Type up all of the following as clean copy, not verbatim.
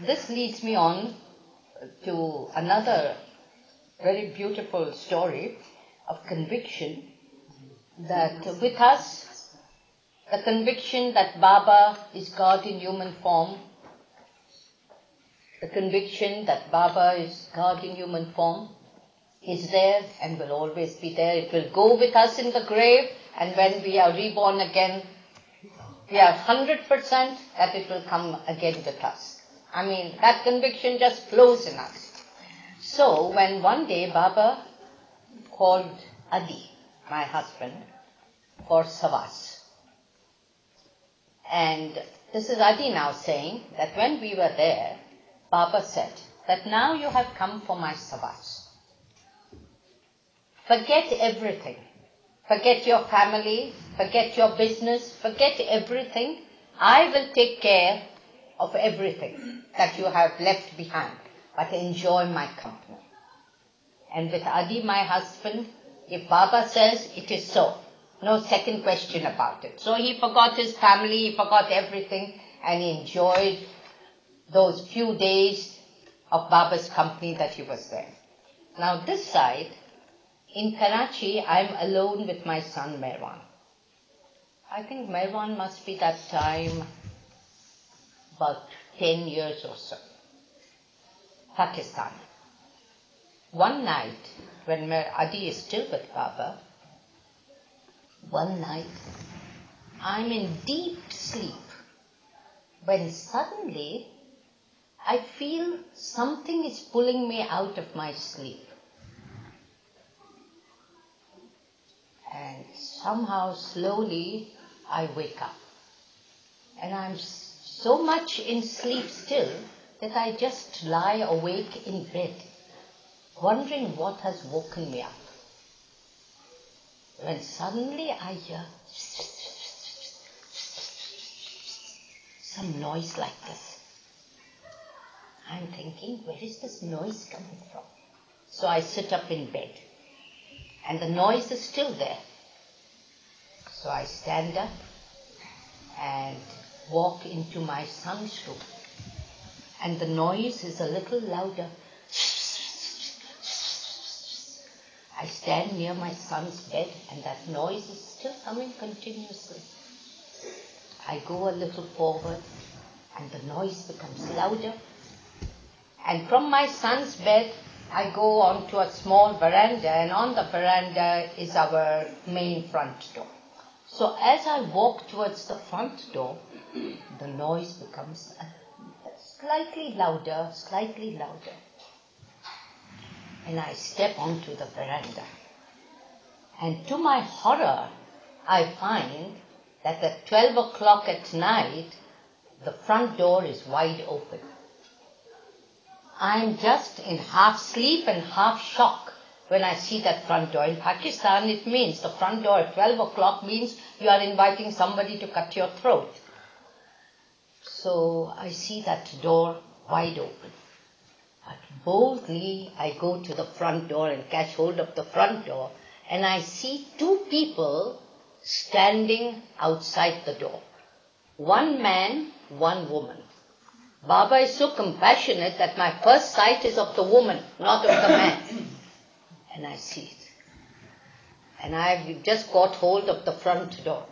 this leads me on to another very beautiful story of conviction, that with us, the conviction that Baba is God in human form, the conviction that Baba is God in human form is there and will always be there. It will go with us in the grave, and when we are reborn again, we are 100% that it will come again with us. I mean, that conviction just flows in us. So, when one day Baba called Adi, my husband, for Savas. And this is Adi now saying that when we were there, Baba said that now you have come for my Savas. Forget everything. Forget your family, forget your business, forget everything. I will take care of everything that you have left behind, but enjoy my company. And with Adi, my husband, if Baba says, it is so. No second question about it. So he forgot his family, he forgot everything, and he enjoyed those few days of Baba's company that he was there. Now this side, in Karachi, I'm alone with my son Mehran. I think Mehran must be that time about 10 years or so. Pakistan. One night, when Adi is still with Baba, one night, I'm in deep sleep, when suddenly I feel something is pulling me out of my sleep. And somehow, slowly, I wake up. And I'm so much in sleep still that I just lie awake in bed, wondering what has woken me up. When suddenly I hear some noise like this. I'm thinking, where is this noise coming from? So I sit up in bed. And the noise is still there. So I stand up and walk into my son's room. And the noise is a little louder. I stand near my son's bed and that noise is still coming continuously. I go a little forward and the noise becomes louder. And from my son's bed, I go onto a small veranda, and on the veranda is our main front door. So as I walk towards the front door, the noise becomes slightly louder, slightly louder. And I step onto the veranda. And to my horror, I find that at 12 o'clock at night, the front door is wide open. I'm just in half sleep and half shock when I see that front door. In Pakistan, it means the front door at 12 o'clock means you are inviting somebody to cut your throat. So I see that door wide open. But boldly, I go to the front door and catch hold of the front door, and I see two people standing outside the door. One man, one woman. Baba is so compassionate that my first sight is of the woman, not of the man. And I see it. And I've just got hold of the front door.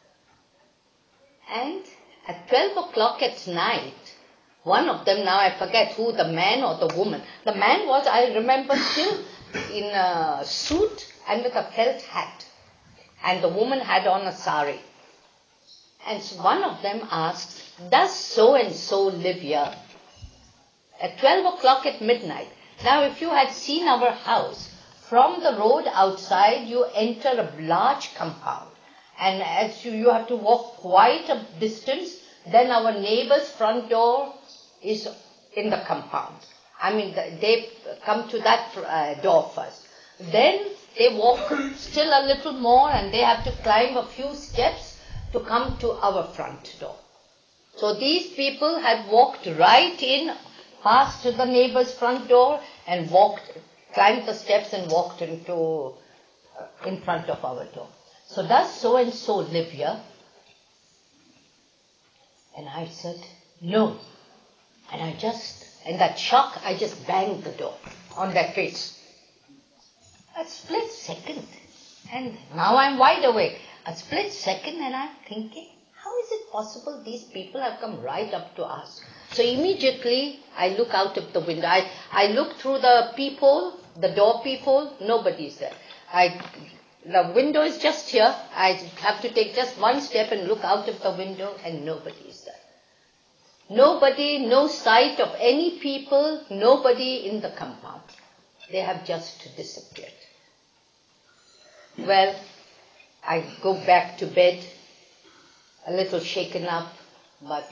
And at 12 o'clock at night, one of them, now I forget who, the man or the woman. The man was, I remember, still in a suit and with a felt hat. And the woman had on a sari. And so one of them asks, does so-and-so live here? At 12 o'clock at midnight. Now if you had seen our house, from the road outside you enter a large compound. And as you have to walk quite a distance, then our neighbor's front door is in the compound. I mean, they come to that door first. Then they walk still a little more and they have to climb a few steps to come to our front door. So these people had walked right in, past the neighbor's front door and climbed the steps and walked in front of our door. So does so-and-so live here? And I said, no. And in that shock, I just banged the door on their face. A split second. And now I'm wide awake. A split second and I'm thinking, how is it possible these people have come right up to us? So immediately I look out of the window. I look through the peephole, the door peephole, nobody's there. The window is just here. I have to take just one step and look out of the window and nobody is there. Nobody, no sight of any people, nobody in the compound. They have just disappeared. Well, I go back to bed, a little shaken up, but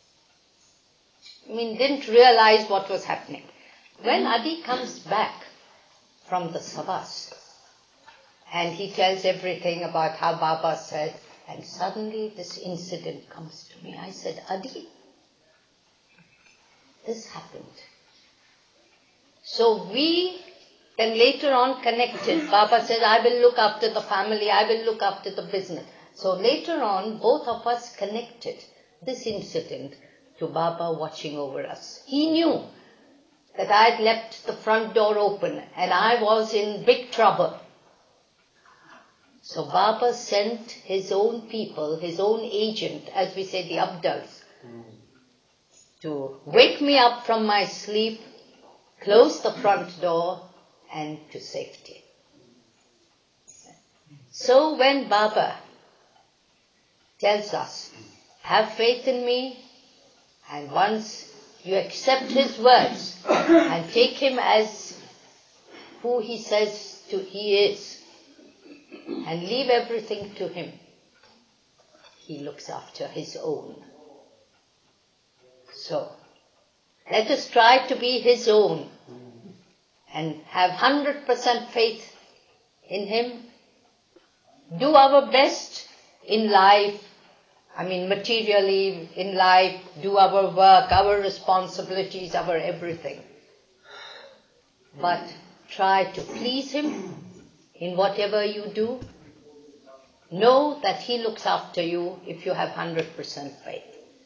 didn't realize what was happening. When Adi comes back from the Savas, and he tells everything about how Baba said, and suddenly this incident comes to me. I said, Adi, this happened. So we then later on connected. Baba said, I will look after the family, I will look after the business. So later on, both of us connected this incident to Baba watching over us. He knew that I had left the front door open and I was in big trouble. So Baba sent his own people, his own agent, as we say, the Abdals, to wake me up from my sleep, close the front door, and to safety. So when Baba tells us, have faith in me, and once you accept his words and take him as who he says he is, and leave everything to him, he looks after his own. So, let us try to be his own and have 100% faith in him. Do our best in life, materially in life, do our work, our responsibilities, our everything. But try to please him in whatever you do. Know that he looks after you if you have 100% faith.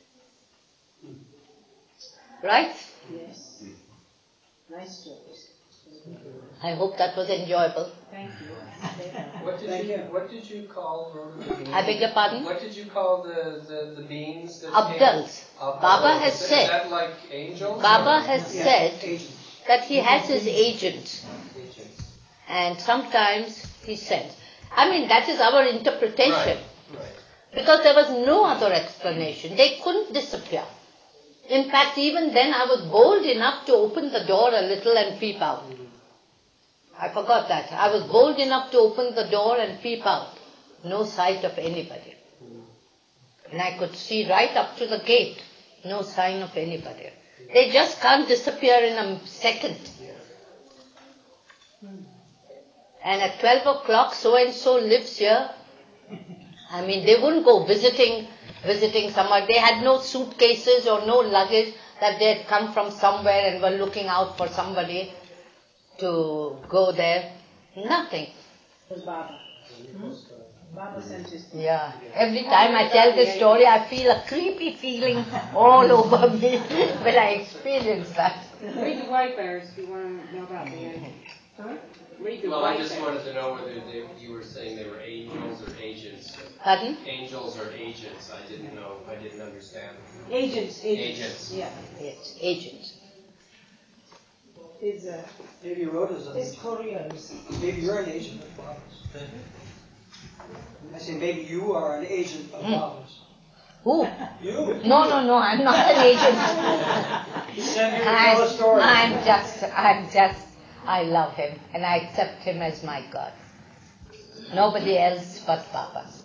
Right? Yes. Nice stories. I hope that was enjoyable. Thank you. What did you call Rhoda? I beg your pardon? What did you call the beings that Abdals. Baba has said. Is that like angels? Baba has said that he has his agents. And sometimes he sends. That is our interpretation. Right. Because there was no other explanation. They couldn't disappear. In fact, even then I was bold enough to open the door a little and peep out. I forgot that. I was bold enough to open the door and peep out. No sight of anybody. And I could see right up to the gate. No sign of anybody. They just can't disappear in a second. And at 12 o'clock, so-and-so lives here. They wouldn't go visiting somewhere. They had no suitcases or no luggage that they had come from somewhere and were looking out for somebody to go there. Nothing. It was Baba. Baba sent his... Yeah. Every time I tell this story, I feel a creepy feeling all over me when I experience that. Read the white bears if you want to know about the angels. Huh? Well, I just wanted to know whether you were saying they were angels or agents. Pardon? Angels or agents. I didn't know. I didn't understand. Agents. Agents. Yeah. Yes, agents. Maybe Rhoda's an His agent. couriers. Maybe you're an agent of Baba's. I say maybe you are an agent of Baba's. Who? You? No, I'm not an agent. He sent you to tell a story. I love him and I accept him as my God. Nobody else but Baba.